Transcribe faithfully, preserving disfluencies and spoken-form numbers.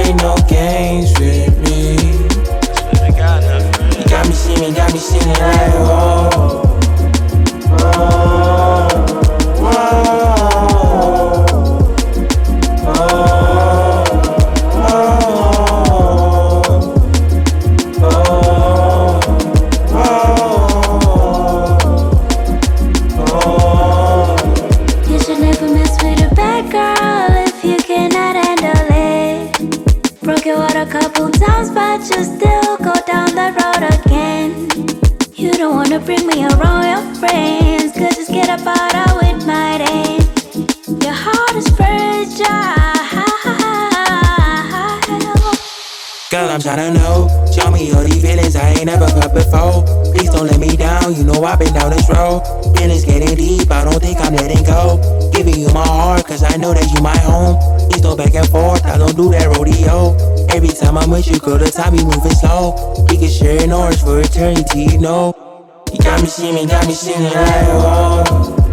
play no games with me. You got me singing, got me singing like oh, oh, oh, oh, oh, oh. You should never mess with a bad girl if you cannot handle it. Broke your heart a couple times, but you still go down the road again. You don't wanna bring me around your friends, cause just get up out of with my day. Your heart is fragile. Girl, I'm tryna know. Show me all these feelings I ain't never felt before. Please don't let me down, you know I've been down this road. Feelings getting deep, I don't think I'm letting go. Giving you my heart, cause I know that you my home. Please don't back and forth, I don't do that rodeo. Every time I'm with you, girl, the time be moving slow. We can share an orange for eternity, you know. You got me singing, got me singing like oh.